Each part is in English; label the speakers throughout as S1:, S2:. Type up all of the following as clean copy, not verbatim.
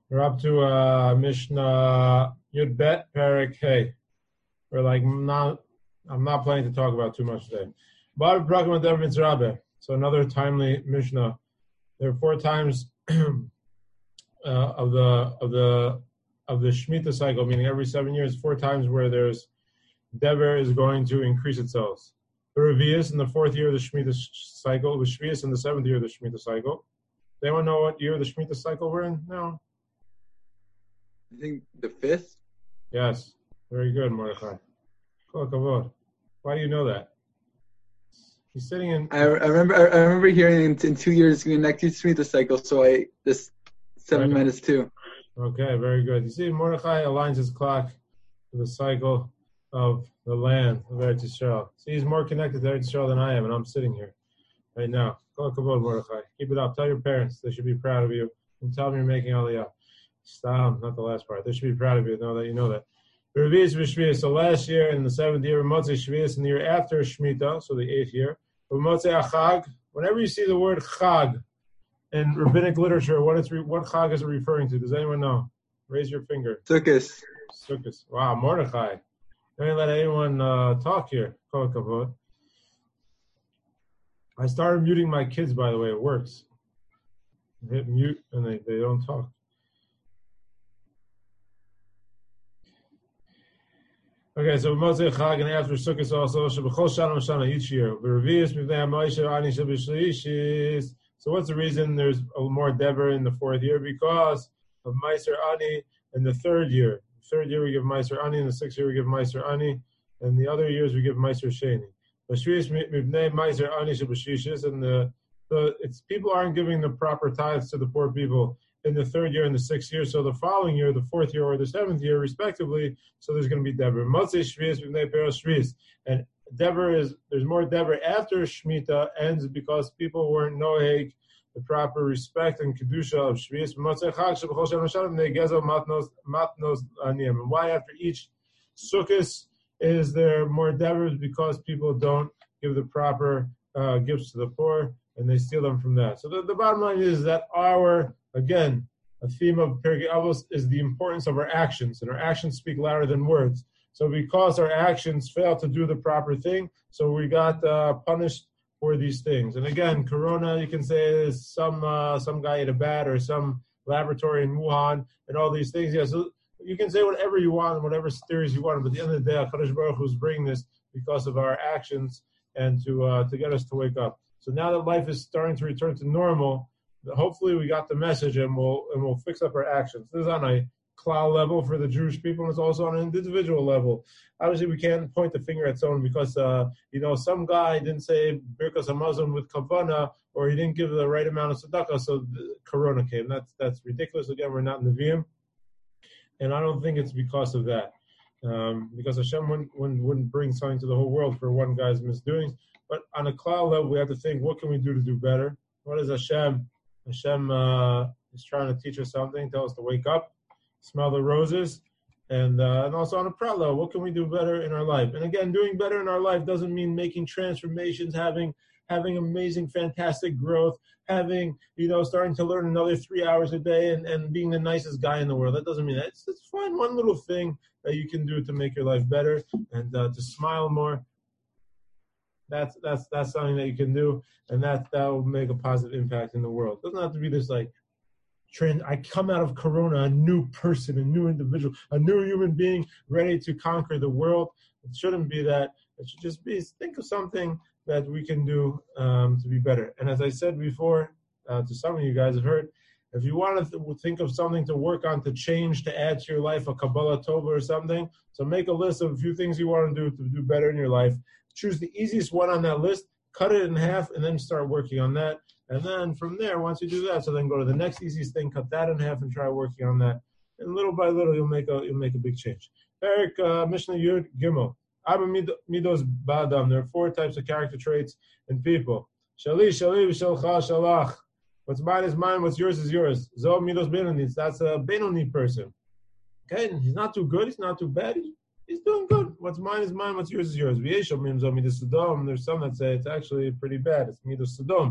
S1: We're up to Mishnah Yud Bet Perek Hey. We're like I'm not planning to talk about too much today. So another timely Mishnah. There are 4 times of the Shemitah cycle, meaning every 7 years, 4 times where there's Dever is going to increase itself. The Revius in the 4th year of the Shemitah cycle, the Shvius in the 7th year of the Shemitah cycle. Does anyone know what year of the Shemitah cycle we're in now?
S2: I think the 5th.
S1: Yes, very good, Mordechai. Kol kavod. Why do you know that? He's sitting in.
S2: I remember hearing in 2 years next year's Shemitah cycle. So this 7 minus 2.
S1: Okay, very good. You see, Mordechai aligns his clock to the cycle of the land of Eretz Yisrael. See, he's more connected to Eretz Yisrael than I am, and I'm sitting here right now. Kol kavod, Mordechai. Keep it up. Tell your parents they should be proud of you, and tell them you're making Aliyah. Stop, not the last part. They should be proud of you. Know that you know that. Revius v'Shvius. So last year in the 7th year, Motzei Shvius, in the year after Shemitah, so the 8th year, Motzei Achag. Whenever you see the word Chag in rabbinic literature, what Chag is it referring to? Does anyone know? Raise your finger.
S2: Sukkot.
S1: Sukkot. Wow, Mordechai. Don't let anyone talk here. Kol kavod. I started muting my kids, by the way. It works. I hit mute and they don't talk. Okay, so Motzei Chag and after Sukkot also Shebechol Shana Shana each year. So what's the reason there's more Dever in the 4th year? Because of Meiser Ani in the 3rd year. The 3rd year we give Meiser Ani, in the 6th year we give Meiser Ani, and the other years we give Meiser Sheni. Meiser Ani Shebeshishis, and it's people aren't giving the proper tithes to the poor people in the 3rd year and the 6th year, so the following year, the 4th year or the 7th year, respectively, so there's going to be Dever. Motzei Shvius v'nei Peros Shvius. And there's more Dever after Shemitah ends because people weren't noheg the proper respect and kedusha of Shvius. Motzei Chag shebechol shem hashanim v'nei gezel matnos aniyim. And why after each Sukkot is there more Dever? Because people don't give the proper gifts to the poor, and they steal them from that. So the bottom line is that again, a theme of Pirkei Avos is the importance of our actions, and our actions speak louder than words. So because our actions fail to do the proper thing, so we got punished for these things. And again, Corona, you can say is some guy ate a bat or some laboratory in Wuhan and all these things. Yeah, so you can say whatever you want and whatever theories you want, but at the end of the day, HaKadosh Baruch Hu is bringing this because of our actions and to get us to wake up. So now that life is starting to return to normal, hopefully we got the message and we'll fix up our actions. This is on a klal level for the Jewish people, and it's also on an individual level. Obviously, we can't point the finger at someone because some guy didn't say Birkas Hamazon with kavanah, or he didn't give the right amount of tzedakah, so the Corona came. That's ridiculous. Again, we're not Nevi'im, and I don't think it's because of that. Because Hashem wouldn't bring something to the whole world for one guy's misdoings. But on a klal level, we have to think, what can we do to do better? What is Hashem? Hashem is trying to teach us something, tell us to wake up, smell the roses, and also on a prat level, what can we do better in our life? And again, doing better in our life doesn't mean making transformations, having amazing, fantastic growth, starting to learn another 3 hours a day and being the nicest guy in the world. That doesn't mean that. It's find one little thing that you can do to make your life better and to smile more. That's something that you can do, and that will make a positive impact in the world. It doesn't have to be this trend. I come out of Corona a new person, a new individual, a new human being ready to conquer the world. It shouldn't be that. It should just be think of something that we can do to be better. And as I said before, to some of you guys have heard, if you want to think of something to work on, to change, to add to your life, a Kabbalah Tova or something, so make a list of a few things you want to do better in your life. Choose the easiest one on that list, cut it in half, and then start working on that. And then from there, once you do that, so then go to the next easiest thing, cut that in half, and try working on that. And little by little, you'll make a big change. Eric, Mishnah Yud Gimel. Abba Midos Badam. There are 4 types of character traits in people. Shali, Shalcha, Shalach. What's mine is mine, what's yours is yours. Zo Midos Benoni. That's a Benoni person. Okay, he's not too good, he's not too bad. He's doing good. What's mine is mine, what's yours is yours. There's some that say it's actually pretty bad. It's Midos Sodom.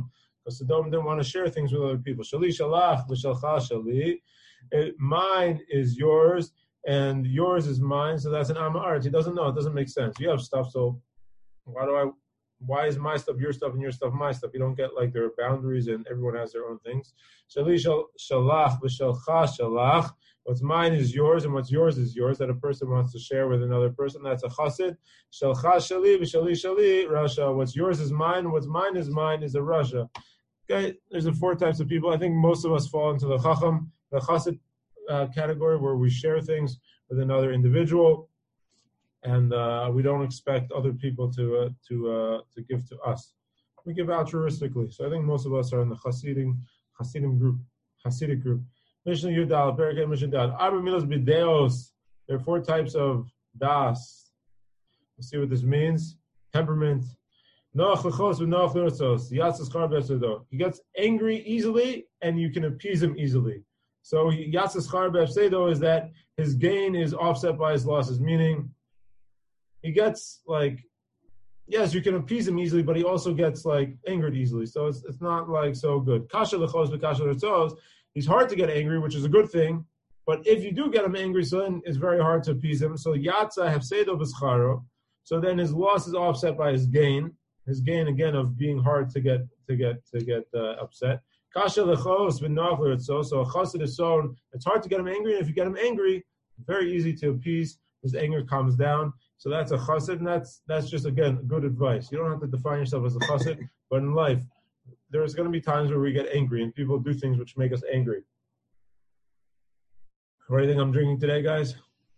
S1: Because Sodom didn't want to share things with other people. Shali shalach v'shalcha shali. Mine is yours, and yours is mine. So that's an amaret. He doesn't know. It doesn't make sense. You have stuff, so why is my stuff your stuff and your stuff my stuff? You don't get like there are boundaries and everyone has their own things. Shali shalach v'shalcha shalach. What's mine is yours and what's yours is yours. That a person wants to share with another person. That's a chassid. Shalcha shali v'shali shali rasha. What's yours is mine. What's mine is a rasha. Okay, there's the 4 types of people. I think most of us fall into the chacham, the chassid category, where we share things with another individual. And we don't expect other people to give to us. We give altruistically. So I think most of us are in the Hasidic group. Mishnah Yudal, Perikei Mishnah Yudal. Arba milos bideos. There are 4 types of das. We'll see what this means. Temperament. Noach lechos v'noach l'rotzos. Yatzas char b'efsedo. He gets angry easily, and you can appease him easily. So Yatzas char b'efsedo is that his gain is offset by his losses, meaning he gets like, yes, you can appease him easily, but he also gets like angered easily. So it's not like so good. Kasha lechos v'kasha l'rotzos. He's hard to get angry, which is a good thing. But if you do get him angry, so then it's very hard to appease him. So Yatza hefsedo b'scharo. So then his loss is offset by his gain. His gain again of being hard to get upset. Kasha lechos v'noach l'rotzos. So a chassid is so it's hard to get him angry, and if you get him angry, very easy to appease. His anger calms down. So that's a chassid, and that's just, again, good advice. You don't have to define yourself as a chassid, but in life, there's going to be times where we get angry, and people do things which make us angry. What do you think I'm drinking today, guys?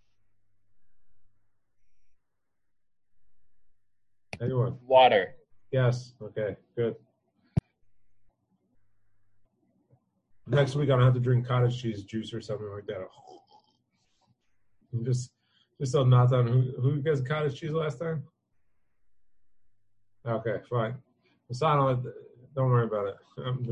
S1: Anyone?
S3: Water.
S1: Yes. Okay, good. Next week, I don't have to drink cottage cheese juice or something like that. Just on Nathan, who gets cottage cheese last time? Okay, fine. Don't worry about it.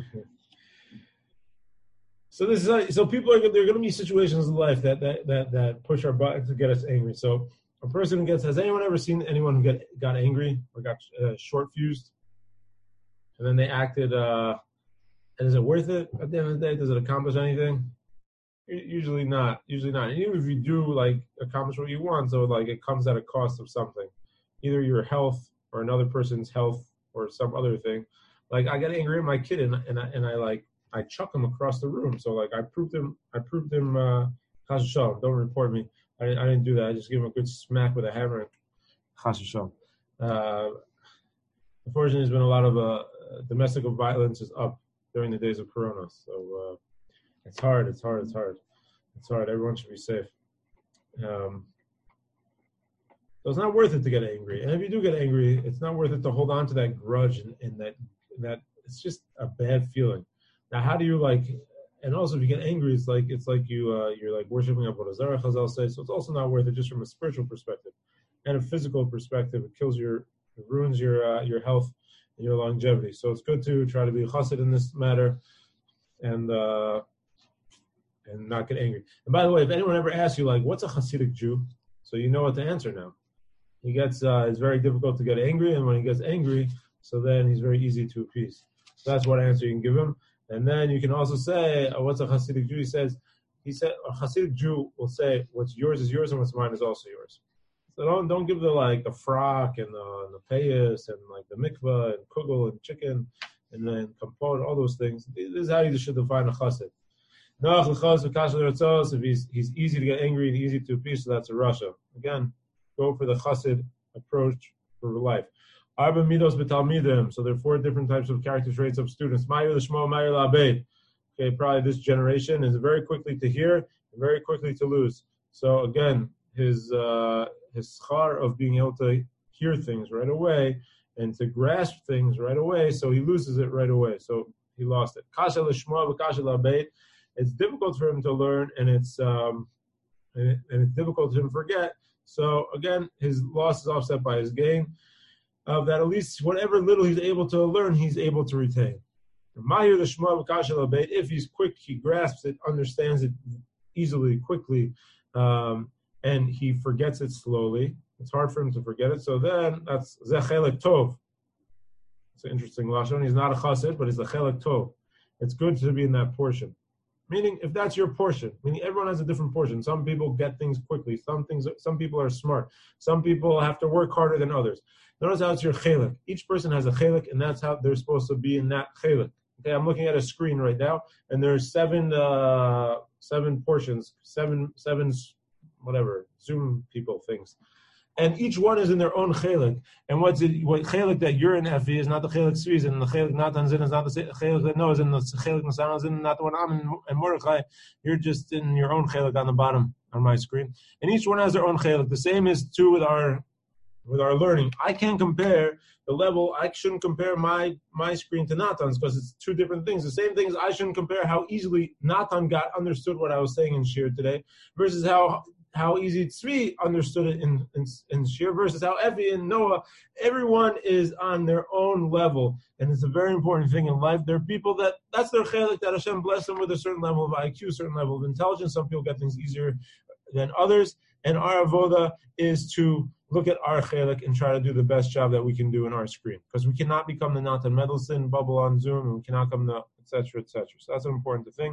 S1: So this is so people there are going to be situations in life that push our buttons to get us angry. So a person who has anyone ever seen anyone who got angry or got short fused, and then they acted? And is it worth it at the end of the day? Does it accomplish anything? Usually not. And even if you do like accomplish what you want, so like it comes at a cost of something, either your health or another person's health or some other thing. Like I got angry at my kid and I chuck him across the room. So like I proved him. Chas v'shalom, don't report me. I didn't do that. I just gave him a good smack with a hammer. Chas v'shalom. Unfortunately, there's been a lot of domestic violence is up during the days of Corona. So it's hard. Everyone should be safe. So it's not worth it to get angry. And if you do get angry, it's not worth it to hold on to that grudge and that it's just a bad feeling. Now, how do you and also if you get angry, it's like you're like worshiping Avodah Zarah, Chazal says. So it's also not worth it just from a spiritual perspective and a physical perspective. It ruins your health and your longevity. So it's good to try to be a chassid in this matter and not get angry. And by the way, if anyone ever asks you what's a Hasidic Jew, so you know what to answer now. He gets it's very difficult to get angry, and when he gets angry, so then he's very easy to appease. So that's what answer you can give him. And then you can also say, what's a Hasidic Jew? He said a Hasidic Jew will say, what's yours is yours and what's mine is also yours. So don't give a frock and the payas and the mikvah and kugel and chicken and then compote, all those things. This is how you should define a Hasid. If he's easy to get angry and easy to appease, so that's a Rasha. Again, go for the Chassid approach for life. Arba midos b'talmidim. So there are 4 different types of character traits of students. Ma'ir l'shmo, ma'ir la'abed. Okay, probably this generation is very quickly to hear and very quickly to lose. So again, his schar of being able to hear things right away and to grasp things right away, so he loses it right away. So he lost it. Kasha l'shmo v'kasha la'abed. It's difficult for him to learn, and it's difficult for him to forget. So again, his loss is offset by his gain. Of that, at least whatever little he's able to learn, he's able to retain. If he's quick, he grasps it, understands it easily, quickly, and he forgets it slowly. It's hard for him to forget it. So then that's zechelek tov. It's an interesting lashon. He's not a chassid, but he's a chelek tov. It's good to be in that portion. Meaning, if that's your portion, meaning everyone has a different portion. Some people get things quickly. Some people are smart. Some people have to work harder than others. Notice how it's your chelek. Each person has a chelek, and that's how they're supposed to be in that chelek. Okay, I'm looking at a screen right now, and there's seven portions, seven whatever Zoom people things. And each one is in their own chelik. And what chelik that you're in Efi is not the chelik Sviz, and the chelik Natan Zin is not the chelik that Noah is in, the chelik Nasana Zin, not the one I'm in, and Mordechai. You're just in your own chelik on the bottom on my screen. And each one has their own chelik. The same is true with our learning. I can't compare the level. I shouldn't compare my screen to Natan's because it's two different things. The same things, I shouldn't compare how easily Natan understood what I was saying in Shir today versus how easy Tzvi understood it in Shir versus how Efi and Noah. Everyone is on their own level, and it's a very important thing in life. There are people that's their chelik, that Hashem bless them with a certain level of IQ, a certain level of intelligence. Some people get things easier than others, and our avoda is to look at our chelik and try to do the best job that we can do in our screen, because we cannot become the Natan Mendelsohn bubble on Zoom, and we cannot come the etc. etc. So that's an important thing.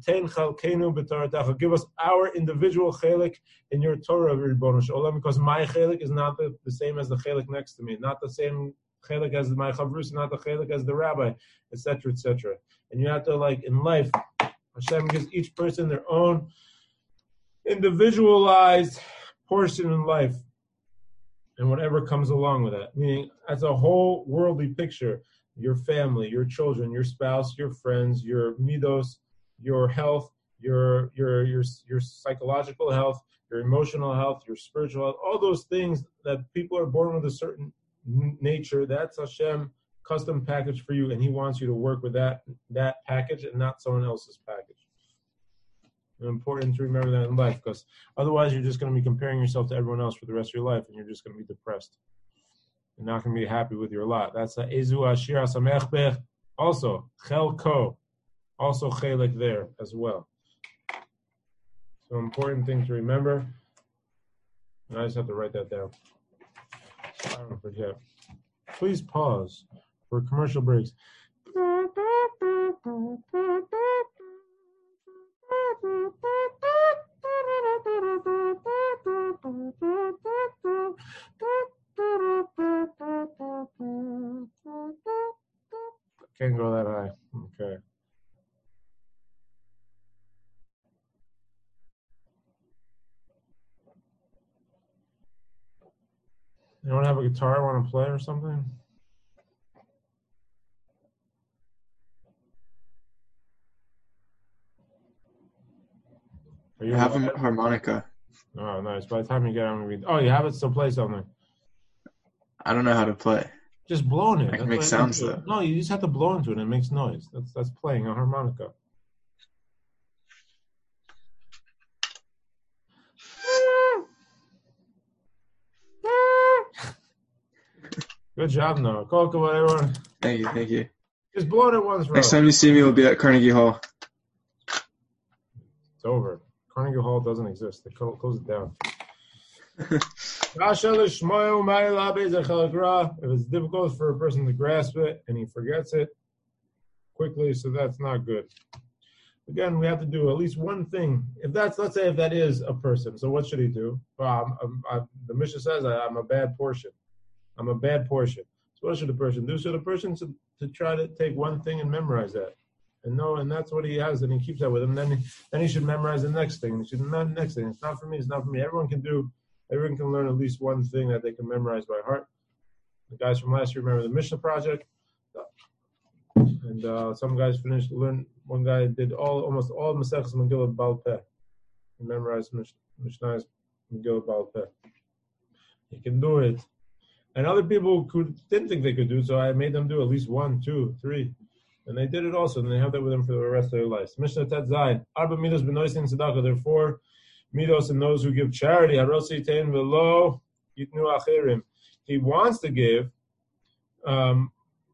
S1: Give us our individual chelik in your Torah, Ribono Shel Olam, because my chelik is not the same as the chelik next to me, not the same chelik as my chavrus, not the chelik as the rabbi, etc. etc. And you have to, like in life, Hashem gives each person their own individualized portion in life, and whatever comes along with that. Meaning, as a whole worldly picture, your family, your children, your spouse, your friends, your midos, your health, your psychological health, your emotional health, your spiritual health, all those things that people are born with a certain nature, that's Hashem custom package for you, and He wants you to work with that package and not someone else's package. It's important to remember that in life, because otherwise you're just going to be comparing yourself to everyone else for the rest of your life, and you're just going to be depressed. You're not going to be happy with your lot. That's a Ezu Ashir Asamech Bech. Also, Chelko. Also Chelik there as well. So important thing to remember. And I just have to write that down. I don't forget. Please pause for commercial breaks. Can't go that high. Okay. You don't have a guitar I want to play or something?
S2: I have a harmonica.
S1: Oh, nice. By the time you get it, I'm going to be... Oh, you have it? So play something.
S2: I don't know how to play.
S1: Just blow in it.
S2: I can make sounds, though.
S1: No, you just have to blow into it and it makes noise. That's playing a harmonica. Good job, Noah. Come on, everyone.
S2: Thank you.
S1: Just blow it once, bro.
S2: Next time you see me, we'll be at Carnegie Hall.
S1: It's over. Carnegie Hall doesn't exist. They close it down. If it's difficult for a person to grasp it and he forgets it quickly, so that's not good. Again, we have to do at least one thing. Let's say if that is a person, so what should he do? The Mishnah says I'm a bad portion. I'm a bad portion. So what should the person do? So the person should to try to take one thing and memorize that. And that's what he has, and he keeps that with him. Then he should memorize the next thing. He should memorize the next thing. It's not for me. It's not for me. Everyone can learn at least one thing that they can memorize by heart. The guys from last year remember the Mishnah project, and some guys learned. One guy did almost all Maseches Megillah Baal Peh. He memorized Mishnah's Megillah Baal Peh. He can do it, and other people didn't think they could do. So I made them do at least 1, 2, 3. And they did it also, and they have that with them for the rest of their lives. Mishnah Tet Zayin. Arba midos b'noisin tzedakah. There are 4 midos in those who give charity. Harosi tein v'lo yitnu achirim. He wants to give v'lo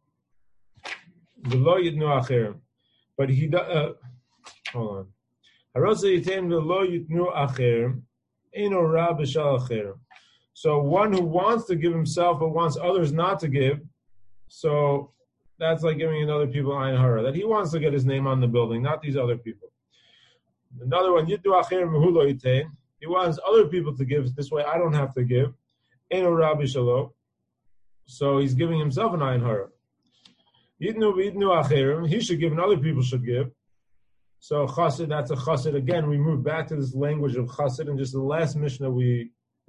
S1: yitnu achirim, but he hold on. Harosi tein v'lo yitnu achirim. Eino ra b'shal achirim. So one who wants to give himself but wants others not to give, So that's like giving other people Ayin Hara, that he wants to get his name on the building, not these other people. Another one, Yidu Acher Mehulo Yitain. He wants other people to give. This way I don't have to give. Eno Rabbi Shalom. So he's giving himself an Ayin Hara. Yidnu Acherim. He should give and other people should give. So Chassid, that's a Chassid. Again, we move back to this language of Chassid, and just the last Mishnah we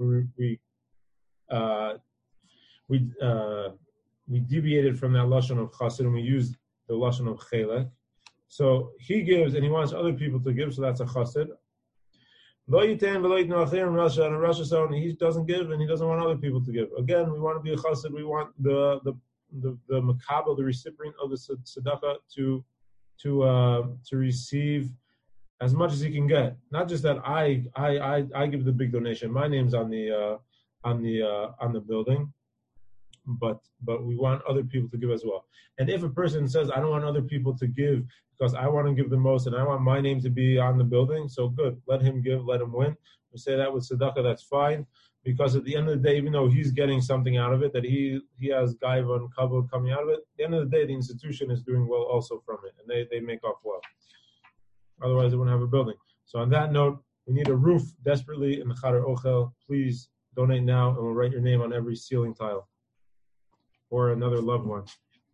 S1: deviated from that lashon of Chassid, and we used the lashon of Chelek. So he gives, and he wants other people to give. So that's a Chassid. Lo yitain v'lo yitnu acherim Rasha, and Rasha so he doesn't give, and he doesn't want other people to give. Again, we want to be a Chassid. We want the makabel, the recipient of the tzedakah, to receive as much as he can get. Not just that I give the big donation. My name's on the building, but we want other people to give as well. And if a person says, I don't want other people to give because I want to give the most and I want my name to be on the building, so good. Let him give, let him win. We say that with tzedakah, that's fine. Because at the end of the day, even though he's getting something out of it, that he has gaiva and kavod coming out of it, at the end of the day, the institution is doing well also from it, and they make off well. Otherwise, they wouldn't have a building. So on that note, we need a roof desperately in the Chadar Ochel. Please donate now, and we'll write your name on every ceiling tile. Or another loved one.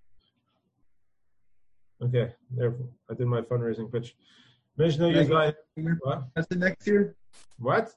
S1: Okay, there. I did my fundraising pitch. Mishnah Yuzai. What?
S2: That's the next year?
S1: What?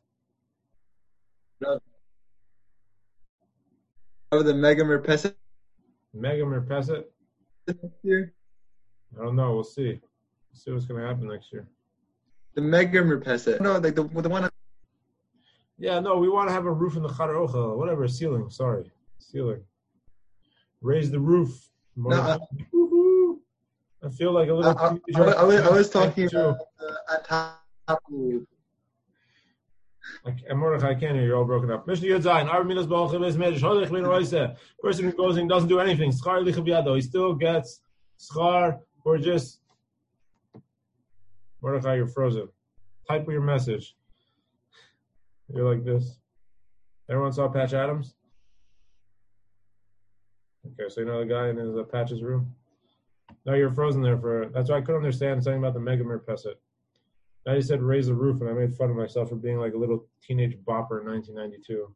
S2: Oh, the Mega Merpeset
S1: Mega Merpeset?
S2: next year?
S1: I don't know. We'll see. We'll see what's going to happen next year.
S2: The Mega Merpeset. No, like the one.
S1: Yeah, no, we want to have a roof in the Chadar Ochel. Whatever, ceiling. Sorry. Ceiling. Raise the roof.
S2: No,
S1: I feel like a little.
S2: I was talking about on top of the roof.
S1: And Mordechai, I can't hear you. You're all broken up. Mishnah Yudzayin. Person who goes and doesn't do anything. Schar licha biyado. He still gets schar or just. Mordechai, you're frozen. Type your message. You're like this. Everyone saw Patch Adams? Okay, so you know the guy in his Patch's room? No, you're frozen there for. That's why I couldn't understand something about the Mega Merpeset. Now you said raise the roof, and I made fun of myself for being like a little teenage bopper in 1992.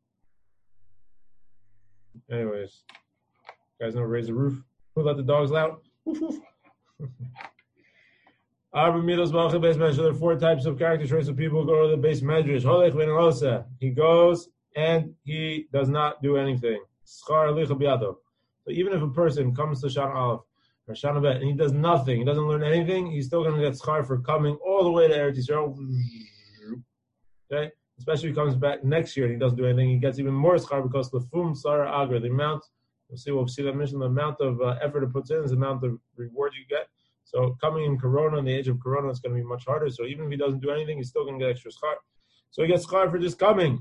S1: Anyways, you guys know raise the roof? Who let the dogs out? Woof, woof. There are 4 types of character traits of people who go to the base medrash. He goes and he does not do anything. So even if a person comes to Shana Aleph or Shana Bet and he does nothing, he doesn't learn anything, he's still going to get schar for coming all the way to Eretz Yisrael. Okay? Especially if he comes back next year and he doesn't do anything, he gets even more schar because the fum sara agra, the amount, we'll see that mission, the amount of effort it puts in is the amount of reward you get. So coming in Corona, in the age of Corona, it's going to be much harder. So even if he doesn't do anything, he's still going to get extra schar. So he gets schar for just coming.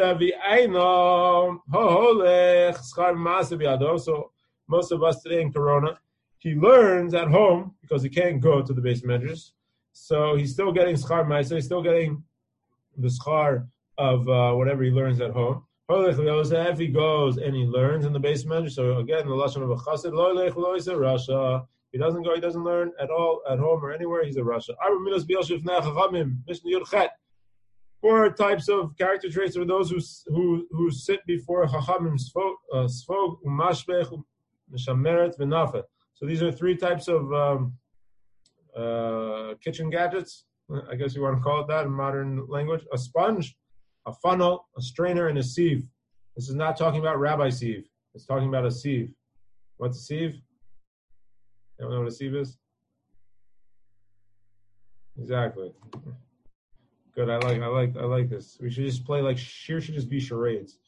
S1: So most of us today in Corona, he learns at home because he can't go to the base medrash. So he's still getting schar ma'aser. He's still getting the schar of whatever he learns at home. If he goes and he learns in the base medrash, so again, the lashon of a chassid, Rasha. He doesn't go, he doesn't learn at all at home or anywhere, he's a Rasha. 4 types of character traits are those who sit before Chachamim, Sfog, Umashbech, Meshameret, V'nafet. So these are 3 types of kitchen gadgets, I guess you want to call it that in modern language. A sponge, a funnel, a strainer, and a sieve. This is not talking about rabbi sieve. It's talking about a sieve. What's a sieve? You don't know what a sieve is? Exactly. Good. I like this. We should just play like here should just be charades.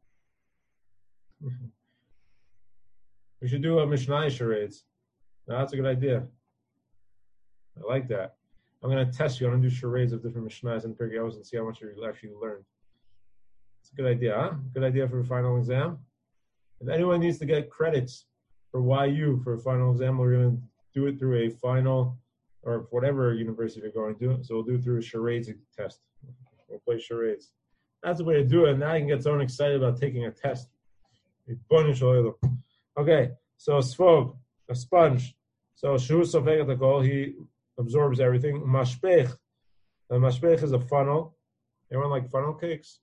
S1: We should do a Mishnah charades. Now, that's a good idea. I like that. I'm going to test you. I'm going to do charades of different Mishnahs and Pirkei Avos and see how much you actually learned. It's a good idea, huh? Good idea for a final exam. If anyone needs to get credits for YU for a final exam, we're going to do it through a final or whatever university you're going to. So we'll do it through a charades test. We'll play charades. That's the way to do it. Now you can get someone excited about taking a test. Okay, So Sfog, a sponge. So Shu Sofegat Hakol, he absorbs everything. Mashpech. The mashpech is a funnel. Anyone like funnel cakes?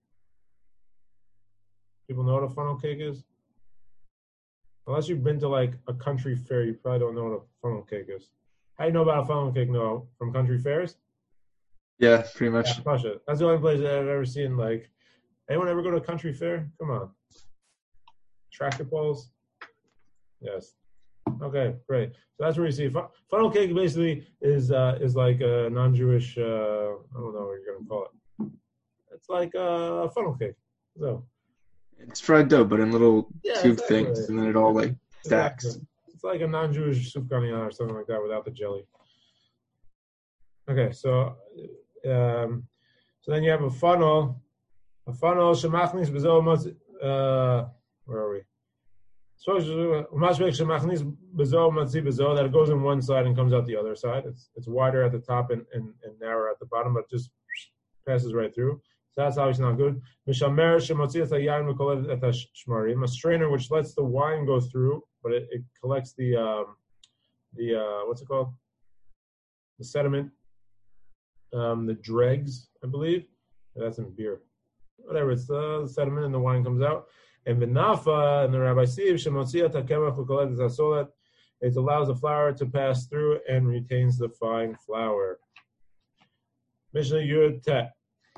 S1: People know what a funnel cake is? Unless you've been to like a country fair, you probably don't know what a funnel cake is. How do you know about a funnel cake? No, from country fairs?
S2: Yeah, pretty much.
S1: Yeah, Pasha. That's the only place that I've ever seen. Like, anyone ever go to a country fair? Come on. Tractor pulls? Yes. Okay, great. So that's where you see funnel cake. Basically, is like a non-Jewish. I don't know what you're gonna call it. It's like a funnel cake. So
S2: It's fried dough, but in little tube
S1: exactly.
S2: things, and then it all like stacks.
S1: Exactly. It's like a non-Jewish soup ganyan or something like that without the jelly. Okay, so then you have a funnel. A funnel shemachnis bezo where are we? That it goes in one side and comes out the other side. It's wider at the top and narrower at the bottom, but just passes right through. So that's obviously not good. A strainer which lets the wine go through, but it collects the what's it called? The sediment, the dregs, I believe. That's in beer. Whatever, it's the sediment and the wine comes out. And Benafa and the Rabbi Siv it allows the flour to pass through and retains the fine flour. Mishnah Yud Tet.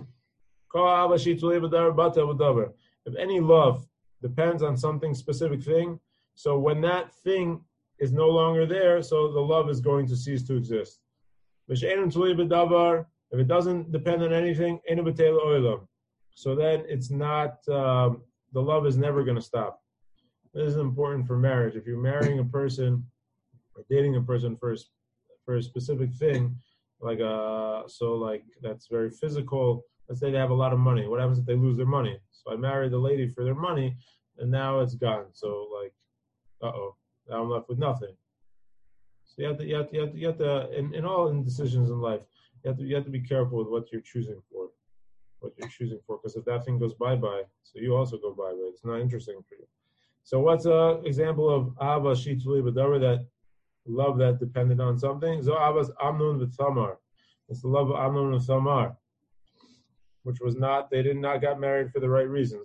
S1: If any love depends on something specific thing, so when that thing is no longer there, so the love is going to cease to exist. If it doesn't depend on anything, so then it's not. The love is never going to stop. This is important for marriage. If you're marrying a person or dating a person for a specific thing, like that's very physical. Let's say they have a lot of money. What happens if they lose their money? So I married the lady for their money, and now it's gone. So now I'm left with nothing. So you have to in all decisions in life, you have to be careful with what you're choosing for. Because if that thing goes bye-bye, so you also go bye-bye. It's not interesting for you. So what's an example of Ava Shituli B'Davar, that love that depended on something? So Ava's Amnon V'Thamar. It's the love of Amnon and Thamar, which was they did not get married for the right reasons.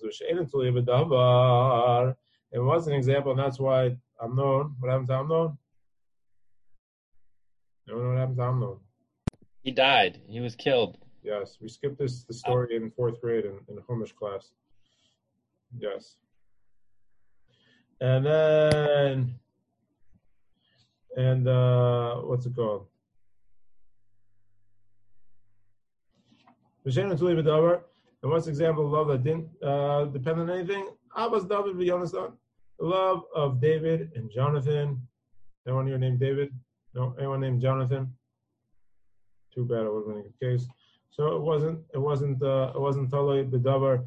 S1: And what's an example, and that's why Amnon, what happened to Amnon? You know what happened to Amnon?
S3: He died. He was killed.
S1: Yes, we skipped the story in fourth grade in Chumash class. Yes. And what's it called? And what's the example of love that didn't depend on anything? Abbas David v'Yonasan. The love of David and Jonathan. Anyone here named David? No? Anyone named Jonathan? Too bad, it would have been a good case. So it wasn't Taloi B'Davar,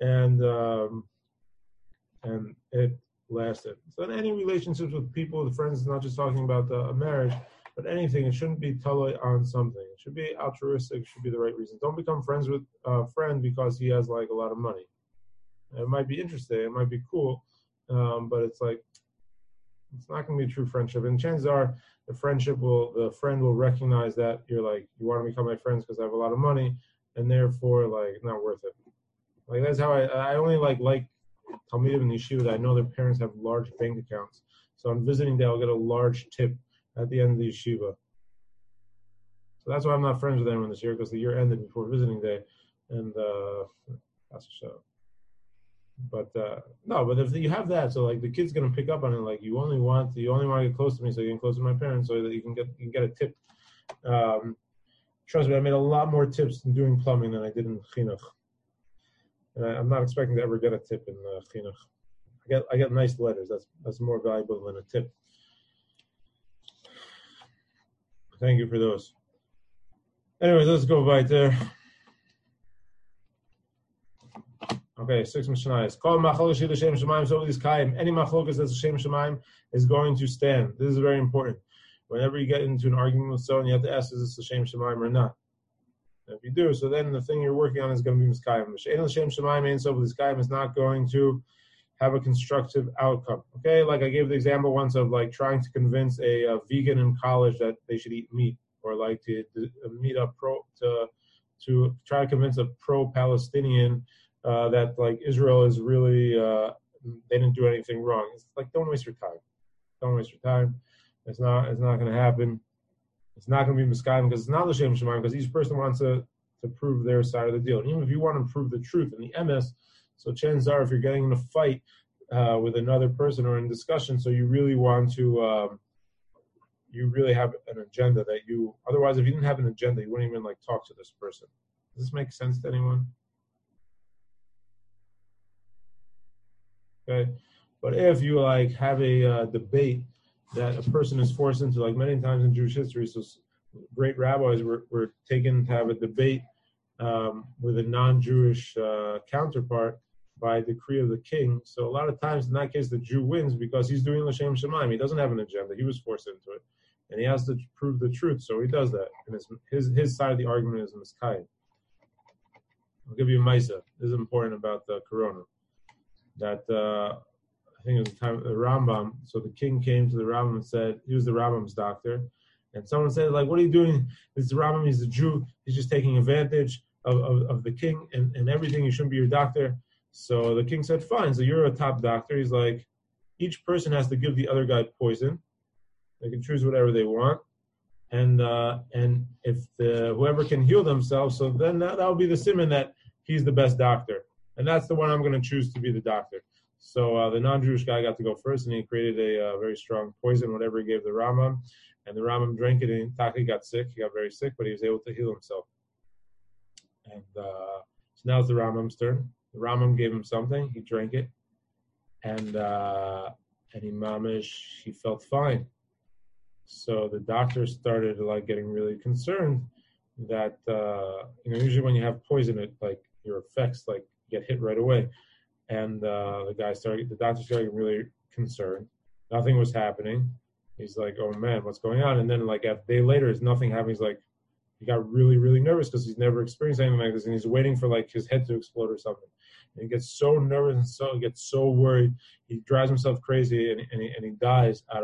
S1: and it lasted. So in any relationships with people, with friends, it's not just talking about a marriage, but anything. It shouldn't be Taloi on something. It should be altruistic. It should be the right reason. Don't become friends with a friend because he has like a lot of money. It might be interesting. It might be cool, but it's not going to be a true friendship. And chances are, the friend will recognize that you want to become my friends because I have a lot of money, and therefore not worth it. That's how I only like Talmidim in yeshiva that I know their parents have large bank accounts. So on visiting day, I'll get a large tip at the end of the yeshiva. So that's why I'm not friends with anyone this year, because the year ended before visiting day, and that's a show. But but if you have that, so the kid's gonna pick up on it. You only want to get close to me, so you can close to my parents, so that you can get a tip. Trust me, I made a lot more tips in doing plumbing than I did in chinuch. And I'm not expecting to ever get a tip in chinuch. I get nice letters. That's more valuable than a tip. Thank you for those. Anyways, let's go right there. Okay, 6 Mishnayos. Call machlokas l'shem shemaim. So these kaim, any machlokas that's l'shem shemaim is going to stand. This is very important. Whenever you get into an argument with someone, you have to ask, is this l'shem shemaim or not? And if you do, so then the thing you're working on is going to be miskayim. L'shem shemaim ain't so, but this kaim is not going to have a constructive outcome. Okay, like I gave the example once of like trying to convince a vegan in college that they should eat meat, or like to meet up to try to convince a pro-Palestinian that like Israel is really they didn't do anything wrong. It's like, don't waste your time. Don't waste your time. It's not going to happen. It's not going to be misguided because it's not l'shem shemaim, because each person wants to prove their side of the deal. And even if you want to prove the truth in the MS, so chances are if you're getting in a fight with another person or in discussion, so you really want to, you really have an agenda that you, otherwise if you didn't have an agenda, you wouldn't even like talk to this person. Does this make sense to anyone? Okay. But if you like have a debate that a person is forced into, like many times in Jewish history, so great rabbis were taken to have a debate with a non-Jewish counterpart by decree of the king. So a lot of times in that case, the Jew wins because he's doing l'shem shemaim. He doesn't have an agenda. He was forced into it. And he has to prove the truth. So he does that. And his side of the argument is miskayim. I'll give you a Maisa. This is important about the corona. That I think it was the time of the Rambam. So the king came to the Rambam and said, he was the Rambam's doctor. And someone said, like, what are you doing? This is the Rambam, he's a Jew. He's just taking advantage of the king and everything. You shouldn't be your doctor. So the king said, fine. So you're a top doctor. He's like, each person has to give the other guy poison. They can choose whatever they want. And if whoever can heal themselves, so then that'll be the simon that he's the best doctor. And that's the one I'm going to choose to be the doctor. So the non-Jewish guy got to go first, and he created a very strong poison, whatever he gave the Rambam. And the Rambam drank it, and Taki got sick. He got very sick, but he was able to heal himself. And so now it's the Rambam's turn. The Rambam gave him something. He drank it. And he felt fine. So the doctor started like getting really concerned that, usually when you have poison, it like your effects like get hit right away. And the doctor started getting really concerned. Nothing was happening. He's like, oh man, what's going on? And then like a day later, is nothing happening. He's like, he got really, really nervous because he's never experienced anything like this. And he's waiting for like his head to explode or something. And he gets so nervous and gets so worried. He drives himself crazy and he dies out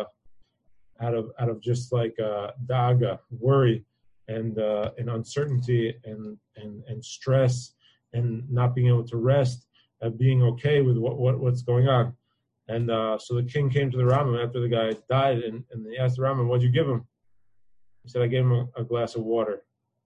S1: of just like daga, worry and uncertainty and stress and not being able to rest, being okay with what's going on. And so the king came to the Rambam after the guy died, and he asked the Rambam, what'd you give him? He said, I gave him a glass of water.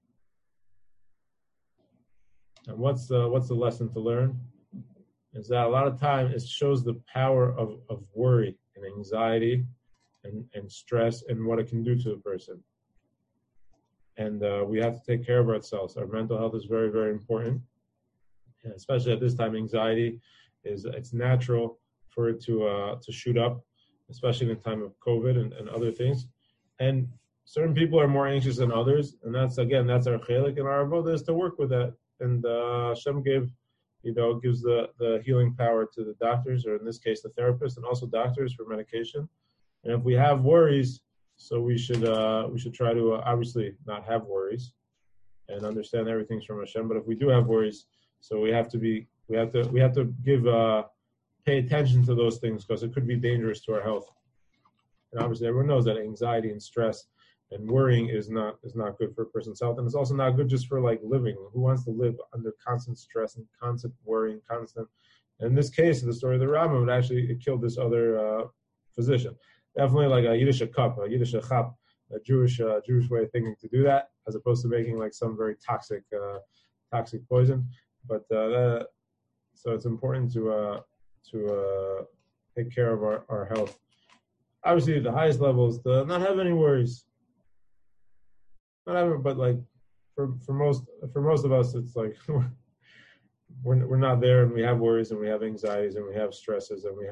S1: And what's the lesson to learn? Is that a lot of time it shows the power of worry and anxiety and stress and what it can do to a person. And we have to take care of ourselves. Our mental health is very, very important. And especially at this time, anxiety it's natural for it to shoot up, especially in the time of COVID and other things. And certain people are more anxious than others, and that's our chelik, and our avodah is to work with that. And Hashem gives the healing power to the doctors, or in this case, the therapists, and also doctors for medication. And if we have worries, so we should try to obviously not have worries, and understand everything's from Hashem. But if we do have worries, so we have to pay attention to those things because it could be dangerous to our health. And obviously, everyone knows that anxiety and stress and worrying is not good for a person's health, and it's also not good just for like living. Who wants to live under constant stress and constant worrying, constant? And in this case, in the story of the Rambam, it killed this other physician. Definitely like a Yiddish chap, a Jewish way of thinking to do that, as opposed to making like some very toxic poison. But so it's important to take care of our health. Obviously, the highest level is to not have any worries. Not having, but like for most of us, it's like we're not there, and we have worries, and we have anxieties, and we have stresses, and we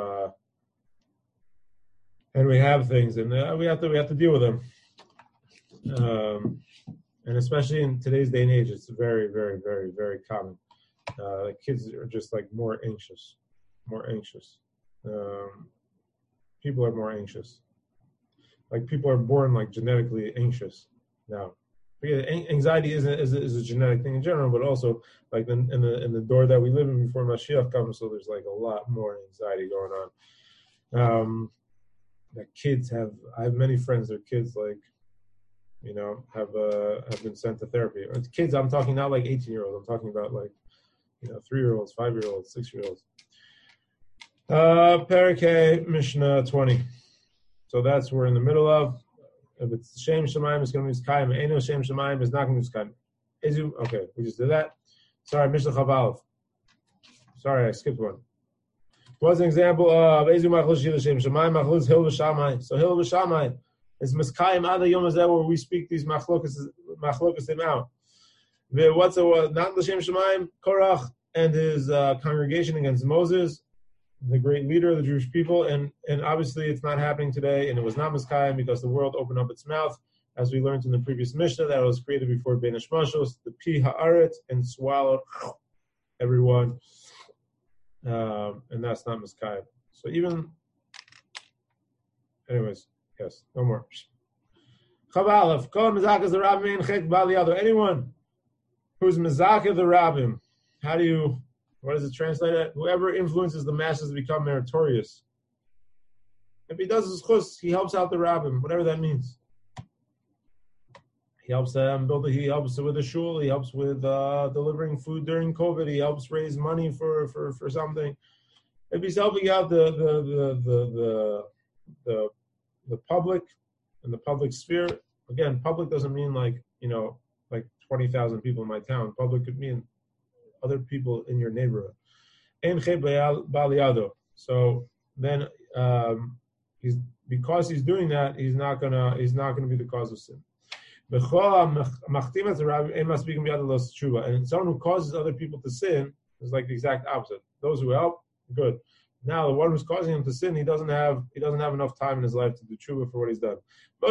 S1: have things, and we have to deal with them. And especially in today's day and age, it's very, very, very, very common. Kids are just like more anxious. People are more anxious. Like people are born like genetically anxious now. anxiety is a genetic thing in general, but also like in the door that we live in before Mashiach comes, so there's like a lot more anxiety going on. That kids have. I have many friends. Their kids like, have been sent to therapy. It's kids. I'm talking not like 18-year-olds. I'm talking about like 3-year-olds, 5-year-olds, 6-year-olds. Parakeh Mishnah 20. So that's we're in the middle of. If it's Shem Shemaim, it's going to be Skayim. Eno Shem Shemaim is not going to be Skayim. Okay, we just did that. Sorry, Mishnah Chavalov. Sorry, I skipped one. What's an example of Ezu Machlus Shil Shem Shemaim? Machlus Hil V'Shamai. So Hil V'Shamai is Miskayim Ada Yom Azeh, where we speak these machlokas them out. What's not L'Shem Shemaim? Korach and his congregation against Moses, the great leader of the Jewish people, and obviously it's not happening today, and it was not Miskayim because the world opened up its mouth, as we learned in the previous Mishnah, that it was created before Ben Hashmashos, the Pi Ha'aret, and swallowed everyone, and that's not Miskayim. So even, anyways, yes, no more. Chavalef, Kol Mizakah the Rabbim Chet Bal Yado. Anyone who's Mizakah the Rabbim, what does it translate? Whoever influences the masses to become meritorious. If he does his chus, he helps out the rabbim, whatever that means. He helps them build. He helps with the shul. He helps with delivering food during COVID. He helps raise money for something. If he's helping out the public and the public sphere, again, public doesn't mean like 20,000 people in my town. Public could mean other people in your neighborhood. So then, because he's doing that, he's not gonna be the cause of sin. And someone who causes other people to sin is like the exact opposite. Those who help, good. Now the one who's causing him to sin, he doesn't have enough time in his life to do tshuva for what he's done. So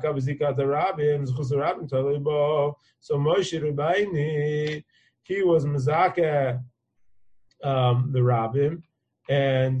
S1: Moshe Rabbeinu, he was mezakeh the rabbim, and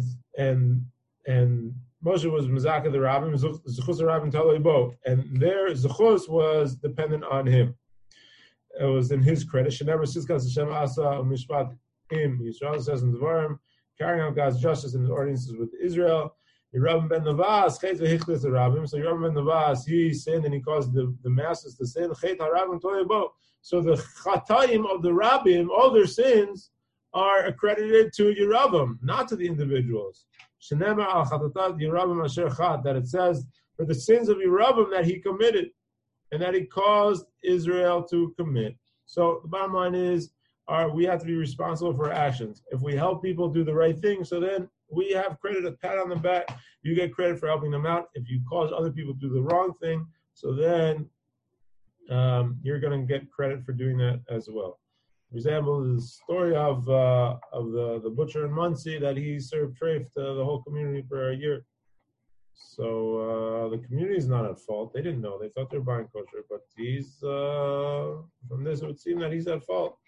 S1: Moshe was mezakeh the rabbim. Zechus rabbim talei bo, and their zechus was dependent on him. It was in his credit. Shenever Siskas Hashem Asa Mishpat Im Yisrael says in Devarim, carrying out God's justice in his ordinances with Israel. Yerubim ben Navas chet vehichlis the rabbim. So Yerubim ben Navas, he sinned and he caused the masses to sin. Chet harabbim talei bo. So the chatayim of the rabbim, all their sins, are accredited to Yerubim, not to the individuals. Shenemar al chatatat Yerubim asher chat, that it says for the sins of Yerubim that he committed and that he caused Israel to commit. So the bottom line is, we have to be responsible for our actions. If we help people do the right thing, so then we have credit, a pat on the back. You get credit for helping them out. If you cause other people to do the wrong thing, so then you're going to get credit for doing that as well. For example, the story of the butcher in Muncie that he served treif to the whole community for a year. So the community is not at fault. They didn't know. They thought they were buying kosher, but he's from this it would seem that he's at fault.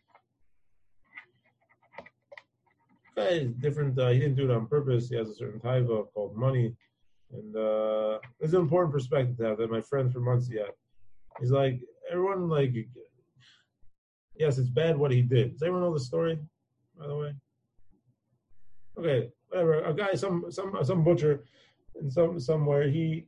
S1: Okay, different. He didn't do it on purpose. He has a certain taiva called money, and it's an important perspective to have that my friend from Muncie had. He's like, everyone like, yes, it's bad what he did. Does everyone know the story, by the way? Okay, whatever. A guy, some butcher, in somewhere, he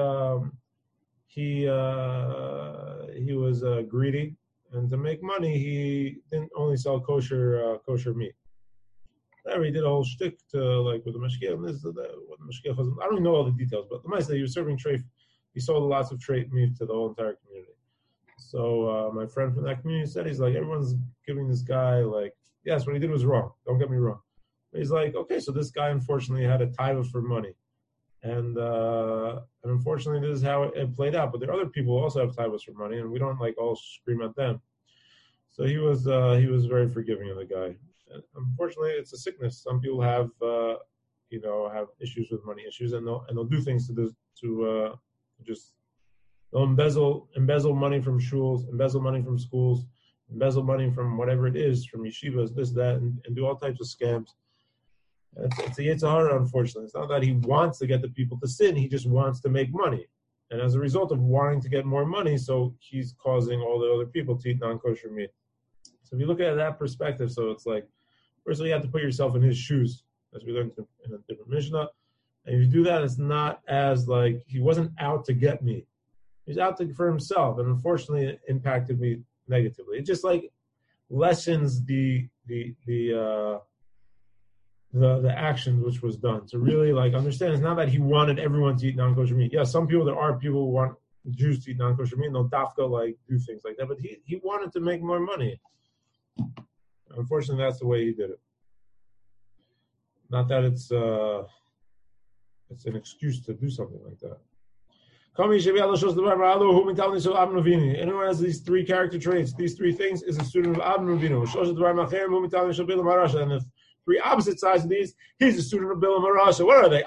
S1: was greedy, and to make money, he didn't only sell kosher meat. Whatever, he did a whole shtick to like with the mashgiach and this, what the mashgiach was. I don't even know all the details, but the Maaseh, he was serving treif. He sold lots of treif meat to the whole entire community. So my friend from that community said, he's like, everyone's giving this guy like, yes, what he did was wrong. Don't get me wrong. But he's like, okay, so this guy unfortunately had a taiva for money, and unfortunately this is how it played out. But there are other people who also have taivas for money, and we don't like all scream at them. So he was very forgiving of the guy. And unfortunately, it's a sickness. Some people have have issues with money issues, and they'll do things to just. They'll embezzle money from shuls, embezzle money from schools, embezzle money from whatever it is, from yeshivas, this, that, and do all types of scams. It's a Yetzer Hara, unfortunately. It's not that he wants to get the people to sin, he just wants to make money. And as a result of wanting to get more money, so he's causing all the other people to eat non-kosher meat. So if you look at that perspective, so it's like, first of all, you have to put yourself in his shoes, as we learned in a different Mishnah. And if you do that, it's not as like, he wasn't out to get me. He's out for himself, and unfortunately it impacted me negatively. It just like lessens the action which was done. To really like understand, it's not that he wanted everyone to eat non-kosher meat. Yeah, some people, there are people who want Jews to eat non-kosher meat, and they'll dafka like do things like that. But he wanted to make more money. Unfortunately, that's the way he did it. Not that it's an excuse to do something like that. Anyone has these three character traits, these three things, is a student of Avinu Avinu. And the three opposite sides of these, he's a student of Bilam Harasha. What are they?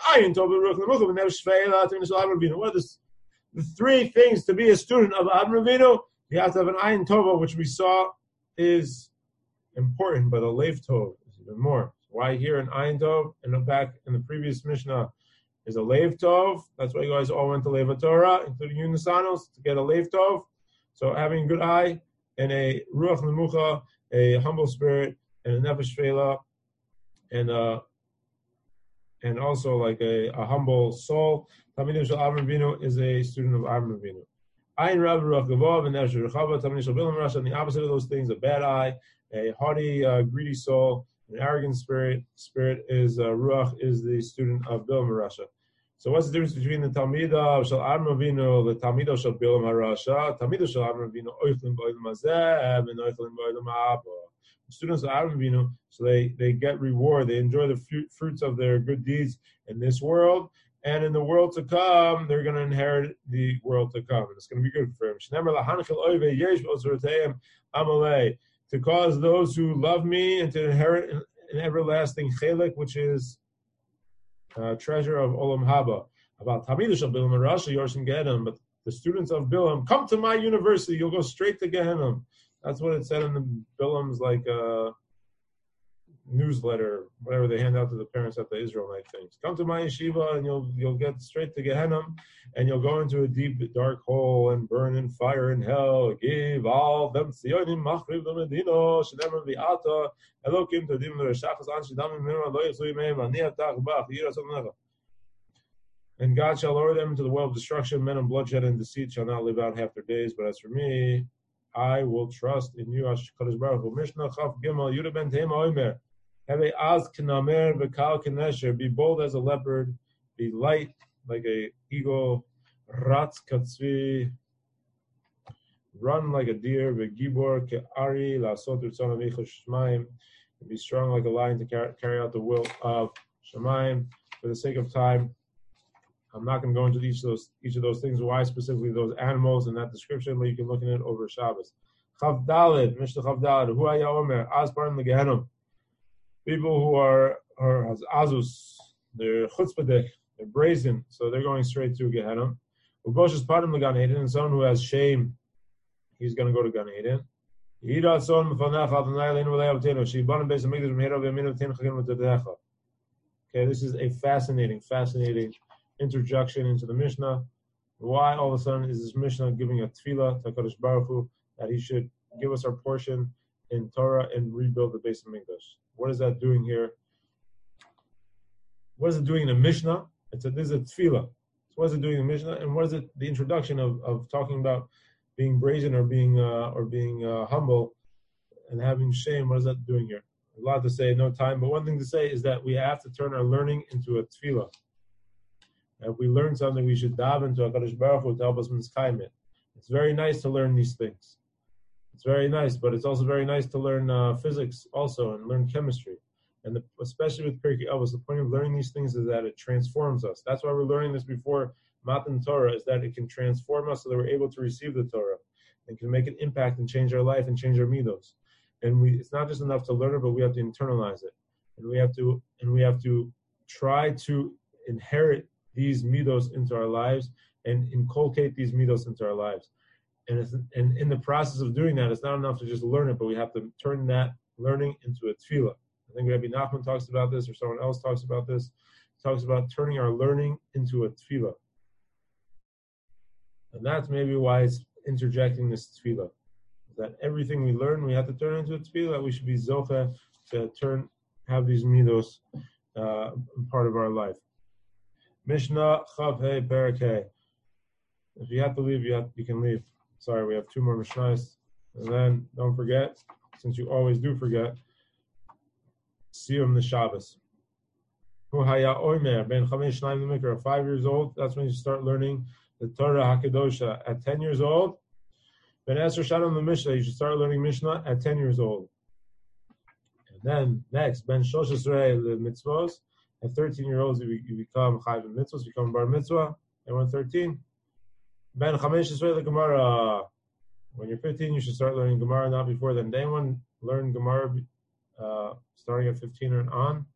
S1: What are the three things to be a student of Avinu Avinu? You have to have an Ayin Tova, which we saw is important, but a Lev Tov is even more. Why here an Ayin Tov and back in the previous Mishnah is a Lev Tov. That's why you guys all went to Leva Torah, including you Nisanos, to get a Lev Tov. So having a good eye and a Ruach Nemucha, a humble spirit, and a Nefesh Shvela, and also like a humble soul. Talmidim Shel Avram Avinu is a student of Avram Avinu. Ayin Rab Ruach Gavov and Nefesh Rechava. Talmidim Shel Bilam Rasha, and the opposite of those things, a bad eye, a haughty, greedy soul, an arrogant spirit. Spirit is Ruach is the student of Bilam Harasha. So what's the difference between the Talmidah Shel Avram Avinu, the Talmidah Shel Bilam Harasha? Talmidah Shel Avram Avinu oichlin b'olam hazeh and oichlin b'olam haba. Students of Avram Avinu, so they get reward. They enjoy the fruits of their good deeds in this world, and in the world to come, they're going to inherit the world to come, and it's going to be good for them. To cause those who love me and to inherit an everlasting chelik, which is treasure of Olam Haba. About Talmidah Shel Bilam Harasha, Yorshim Gehenim, but the students of Bilam, come to my university, you'll go straight to Gehenim. That's what it said in the Bilam's like newsletter, whatever they hand out to the parents at the Israelite things. Come to my yeshiva and you'll get straight to Gehenim, and you'll go into a deep dark hole and burn in fire in hell. Give all them tziyonim machriv l'medino shenever v'ata elokim todim l'reshachas an shidamim mimra lo yisui meim aniatach bach yiras onecha. And God shall lower them into the well of destruction. Men of bloodshed and deceit shall not live out half their days. But as for me, I will trust in you. HaKadosh Baruch Hu. Mishnah Chaf Gimel Yudah ben Tema Omer. Have a az k'namer v'kal k'nesher. Be bold as a leopard. Be light like a eagle. Ratz katzvi. Run like a deer. V'gibor ke'ari la'asot ritzon avicha shemaim. Be strong like a lion to carry out the will of Shemaim. For the sake of time, I'm not going to go into each of those things. Why specifically those animals in that description? But you can look at it over Shabbos. Chav Daled, Mishnah Chav Daled. Hu haya omer az parim legehenim. People who are azus, they're chutzpahdik, they're brazen, so they're going straight to Gehenim. Uboshes parim legan Eden, and someone who has shame, he's going to go to Gan Eden. Okay, this is a fascinating introduction into the Mishnah. Why all of a sudden is this Mishnah giving a tefillah to HaKadosh Baruch Hu that he should give us our portion in Torah and rebuild the Beis Hamikdash? What is that doing here? What is it doing in the Mishnah? This is a tefillah. So what is it doing in the Mishnah? And what is it? The introduction of talking about being brazen or being humble and having shame. What is that doing here? A lot to say, no time. But one thing to say is that we have to turn our learning into a tefillah. If we learn something, we should dive into HaKadosh Baruch Hu to help us mitzchayim it. It's very nice to learn these things. It's very nice, but it's also very nice to learn physics also and learn chemistry. And especially with Pirkei Avos, the point of learning these things is that it transforms us. That's why we're learning this before Matan Torah, is that it can transform us so that we're able to receive the Torah and can make an impact and change our life and change our midos. And it's not just enough to learn it, but we have to internalize it. And we have to try to inherit these midos into our lives and inculcate these midos into our lives. And in the process of doing that, it's not enough to just learn it, but we have to turn that learning into a tefillah. I think Rabbi Nachman talks about this, or someone else talks about this. He talks about turning our learning into a tefillah. And that's maybe why it's interjecting this tefillah. That everything we learn, we have to turn into a tefillah. We should be zocheh to have these midos part of our life. Mishnah Chav Hey Perek Hey. If you have to leave, you can leave. Sorry, we have 2 more Mishnahs. And then don't forget, since you always do forget, Siyum the Shabbos. Hu haya oimer ben 5 shnayim l'mikra. 5 years old, that's when you start learning the Torah HaKadosha. At 10 years old, ben 10 shanim l'mishnah, you should start learning Mishnah at 10 years old. And then next, ben 13 l'mitzvos. At 13-year-olds, you become chayv mitzvos, you become bar mitzvah. And when 13, ben 15 l'gemara. When you're 15, you should start learning Gemara, not before then. Did anyone learn Gemara starting at 15 and on?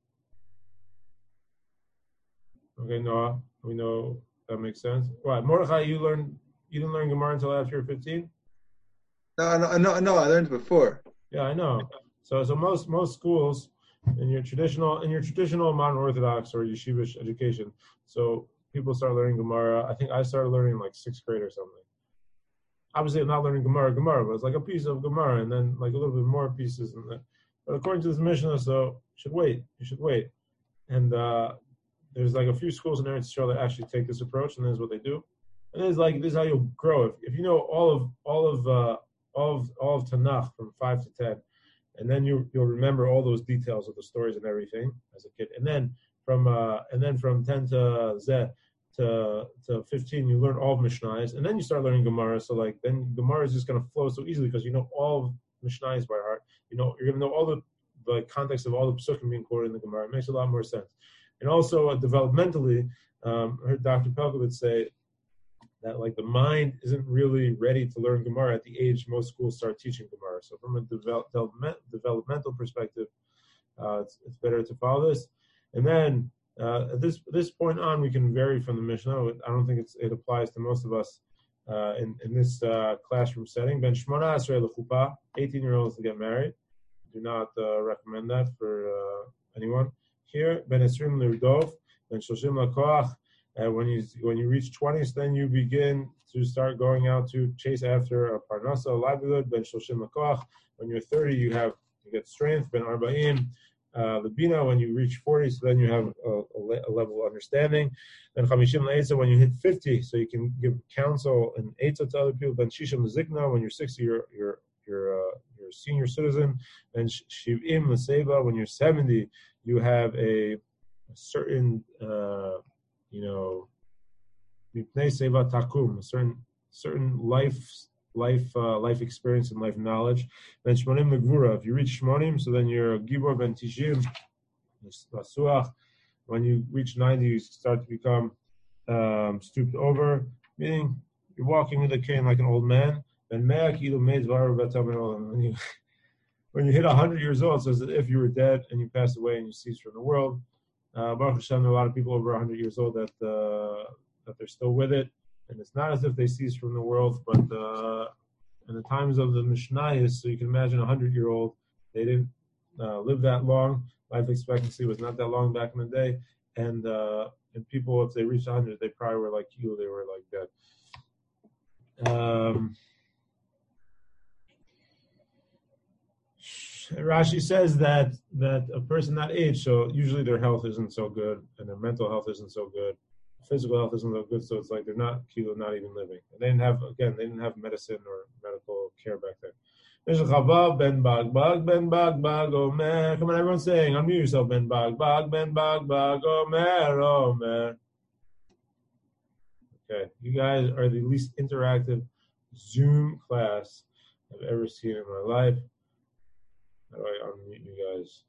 S1: Okay, Noah, we know that makes sense. What, Mordechai, you didn't learn Gemara until after you're 15?
S2: No, I learned before.
S1: Yeah, I know. So most schools in your traditional modern Orthodox or yeshivish education, so people start learning Gemara. I think I started learning in like 6th grade or something. Obviously, I'm not learning Gemara, but it's like a piece of Gemara, and then like a little bit more pieces. But according to this Mishnah, so you should wait. And there's like a few schools in Eretz Yisrael that actually take this approach, and this is what they do. And this is how you'll grow. If you know all of Tanakh from 5 to 10, and then you'll remember all those details of the stories and everything as a kid. And then from 10 to Zeh to 15, you learn all of Mishnayos, and then you start learning Gemara. So like then Gemara is just going to flow so easily because you know all of Mishnayos by heart. You know, you're going to know all the context of all the psukim being quoted in the Gemara. It makes a lot more sense. And also developmentally, I heard Dr. Pelkovitz say that like the mind isn't really ready to learn Gemara at the age most schools start teaching Gemara. So from a developmental perspective, it's better to follow this. And then at this point on, we can vary from the Mishnah. I don't think it applies to most of us in this classroom setting. Ben Shmona Asrei L'chuppah, 18-year-olds to get married. Do not recommend that for anyone here. Ben Esrim L'Rdov, Ben Shoshim L'Koach. When you reach 20s, then you begin to start going out to chase after a parnasa, a livelihood. Ben Shoshim L'Koach. When you're 30, you get strength. Ben Arba'im. The Bina, when you reach 40, so then you have a level of understanding. Then Chamishim L'Eitzah, when you hit 50, so you can give counsel and Eitzah to other people. Then Shishim L'Zikna, when you're 60, you're a senior citizen. Then Shiv'im L'Seva, when you're 70, you have a certain, Mipnei Seva Takum, a certain life experience and life knowledge. Then Shmonim Megvura, if you reach Shmonim, so then you're a Gibor Ben Tishim, Lasuach. When you reach 90, you start to become stooped over, meaning you're walking with a cane like an old man. Then Me'ak Ilu Meizvar V'Tam. When you hit 100 years old, so it's as if you were dead and you passed away and you ceased from the world. Baruch Hashem, there are a lot of people over 100 years old that they're still with it. And it's not as if they ceased from the world, but in the times of the Mishnayos, so you can imagine a 100-year-old, they didn't live that long. Life expectancy was not that long back in the day. And people, if they reached 100, they probably were like you, they were like dead. Rashi says that a person that age, so usually their health isn't so good, and their mental health isn't so good. Physical health isn't so good, so it's like they're not even living. And they didn't have medicine or medical care back then. There's a Chavav ben Bag Omer. Come on, everyone's saying, unmute yourself, ben Bag Omer. Okay, you guys are the least interactive Zoom class I've ever seen in my life. How do I unmute you guys?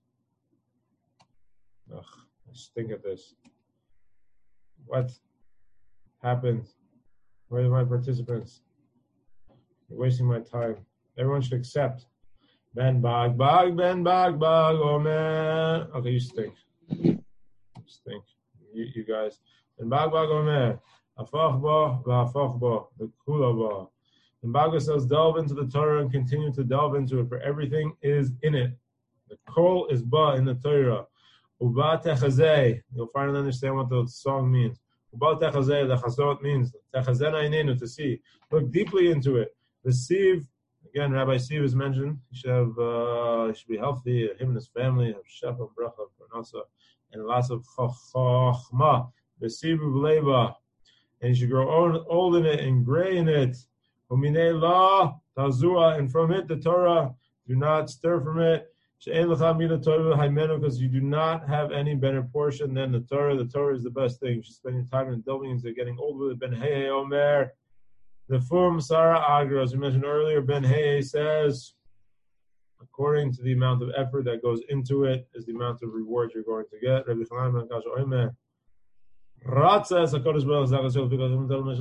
S1: Ugh, I stink at this. What happened? Where are my participants? You're wasting my time. Everyone should accept. Ben Bag, oh man. Okay, you stink. You stink. You guys. Ben Bag, oh man. Afach bo, v'afach bo. The kula bo. And Baga says, delve into the Torah and continue to delve into it, for everything is in it. The kol is ba in the Torah. Uba techazeh. You'll finally understand what the song means. About techazeh, lechazot means techazena inenu, to see. Look deeply into it. The sieve, again, Rabbi Sieve is mentioned. He should be healthy. Him and his family have shefa, bracha, parnasa, and lots of chachma. The sieve of leva, and he should grow old in it and gray in it. Uminei la tazua, and from it the Torah, do not stir from it. Because you do not have any better portion than the Torah. The Torah is the best thing. You should spend your time in delving into getting old with it. Ben Hey Omer. The Fum Sarah Agra, as we mentioned earlier, Ben Hey says, according to the amount of effort that goes into it, is the amount of reward you're going to get. Rabbi Chanan ben Kasha Omer. Ratza es HaKodesh Baruch Hu Zakasol because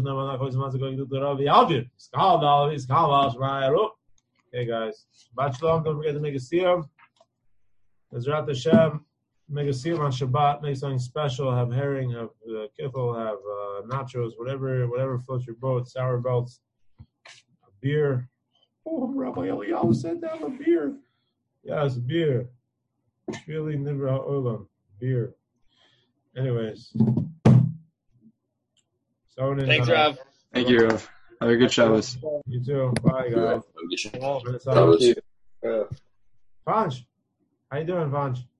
S1: okay, guys. Shabbat Shalom. Don't forget to make a siyum. Ezrat Hashem, make a siyum on Shabbat, make something special, have herring, have kifel, have nachos, whatever floats your boat, sour belts, a beer. Oh, Rabbi Eliyahu said that, a beer. Yes, beer. Really, never olam, beer. Anyways.
S3: Thanks, Rav.
S2: Thank you, Rav. Have a good Shabbos.
S1: You too. Bye, guys.
S4: Shabbos.
S1: Vanj, how you doing, Vanj?